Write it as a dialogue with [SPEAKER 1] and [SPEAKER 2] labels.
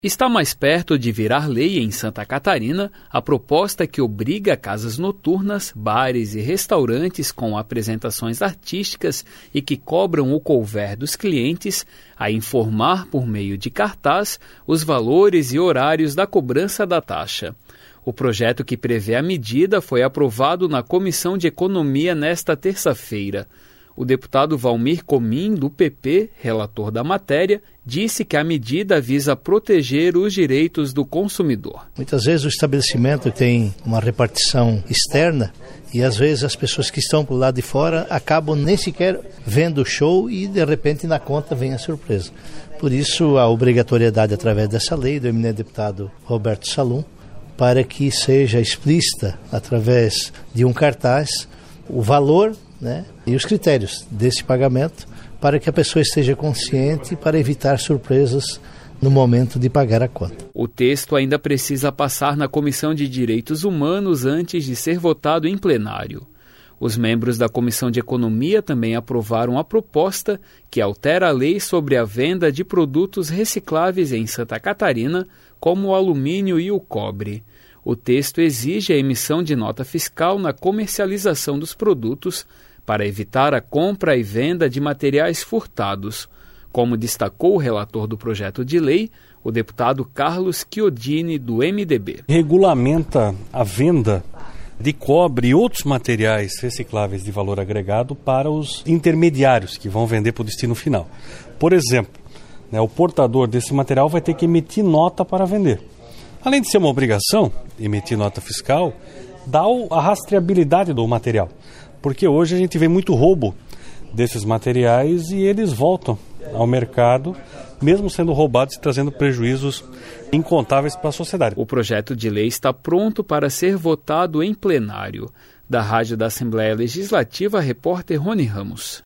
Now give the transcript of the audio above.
[SPEAKER 1] Está mais perto de virar lei em Santa Catarina a proposta que obriga casas noturnas, bares e restaurantes com apresentações artísticas e que cobram o couvert dos clientes a informar por meio de cartaz os valores e horários da cobrança da taxa. O projeto que prevê a medida foi aprovado na Comissão de Economia nesta terça-feira. O deputado Valmir Comim, do PP, relator da matéria, disse que a medida visa proteger os direitos do consumidor.
[SPEAKER 2] Muitas vezes o estabelecimento tem uma repartição externa e às vezes as pessoas que estão para o lado de fora acabam nem sequer vendo o show e de repente na conta vem a surpresa. Por isso a obrigatoriedade através dessa lei do eminente deputado Roberto Salum, para que seja explícita através de um cartaz o valor, e os critérios desse pagamento para que a pessoa esteja consciente para evitar surpresas no momento de pagar a conta.
[SPEAKER 1] O texto ainda precisa passar na Comissão de Direitos Humanos antes de ser votado em plenário. Os membros da Comissão de Economia também aprovaram a proposta que altera a lei sobre a venda de produtos recicláveis em Santa Catarina, como o alumínio e o cobre. O texto exige a emissão de nota fiscal na comercialização dos produtos para evitar a compra e venda de materiais furtados, como destacou o relator do projeto de lei, o deputado Carlos Chiodini, do MDB.
[SPEAKER 3] Regulamenta a venda de cobre e outros materiais recicláveis de valor agregado para os intermediários que vão vender para o destino final. Por exemplo, o portador desse material vai ter que emitir nota para vender. Além de ser uma obrigação, emitir nota fiscal, dá a rastreabilidade do material. Porque hoje a gente vê muito roubo desses materiais e eles voltam ao mercado, mesmo sendo roubados e trazendo prejuízos incontáveis para a sociedade.
[SPEAKER 1] O projeto de lei está pronto para ser votado em plenário. Da Rádio da Assembleia Legislativa, repórter Rony Ramos.